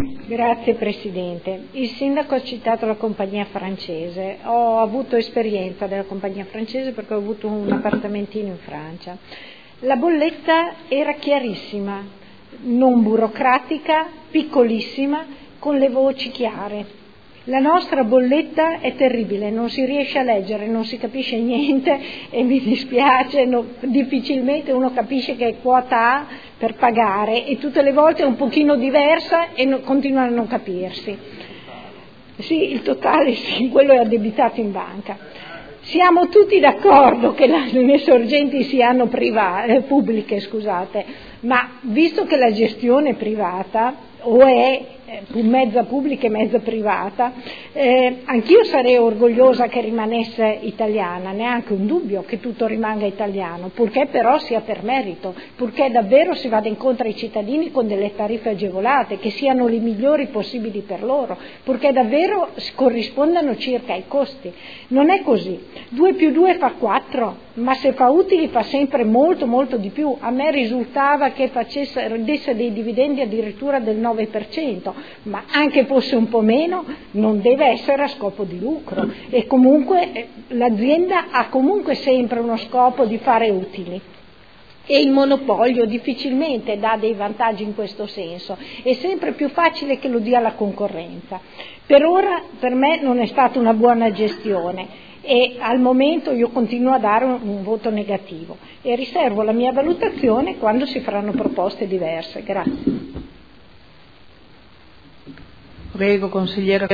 Grazie Presidente. Il sindaco ha citato la compagnia francese. Ho avuto esperienza della compagnia francese perché ho avuto un appartamentino in Francia. La bolletta era chiarissima, non burocratica, piccolissima, con le voci chiare. La nostra bolletta è terribile, non si riesce a leggere, non si capisce niente e mi dispiace, difficilmente uno capisce che è quota A per pagare e tutte le volte è un pochino diversa e continua a non capirsi. Sì, il totale sì, quello è addebitato in banca. Siamo tutti d'accordo che le sorgenti siano pubbliche, ma visto che la gestione è privata o è mezza pubblica e mezza privata, anch'io sarei orgogliosa che rimanesse italiana, neanche un dubbio che tutto rimanga italiano, purché però sia per merito, purché davvero si vada incontro ai cittadini con delle tariffe agevolate, che siano le migliori possibili per loro, purché davvero corrispondano circa ai costi. Non è così. 2 più 2 fa 4, ma se fa utili fa sempre molto molto di più. A me risultava che desse dei dividendi addirittura del 9%, ma anche fosse un po' meno, non deve essere a scopo di lucro e comunque l'azienda ha comunque sempre uno scopo di fare utili. E il monopolio difficilmente dà dei vantaggi in questo senso, è sempre più facile che lo dia la concorrenza. Per ora per me non è stata una buona gestione e al momento io continuo a dare un voto negativo e riservo la mia valutazione quando si faranno proposte diverse. Grazie. Prego, consigliera.